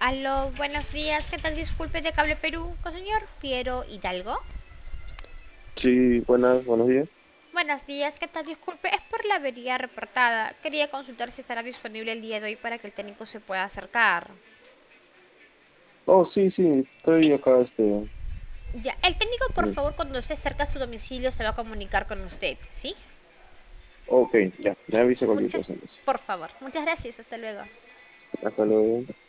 Aló, buenos días. ¿Qué tal? Disculpe de Cable Perú, con señor Piero Hidalgo. Sí, buenos días. Buenos días. ¿Qué tal? Disculpe, es por la avería reportada. Quería consultar si estará disponible el día de hoy para que el técnico se pueda acercar. Oh, sí, sí, ¿Sí? estoy acá, Ya. El técnico, por eh, favor, cuando esté cerca a su domicilio, se va a comunicar con usted. ¿Sí? ok, ya, me avisa cualquier Muchas. cosa entonces. Por favor. Muchas gracias. Hasta luego. Hasta luego.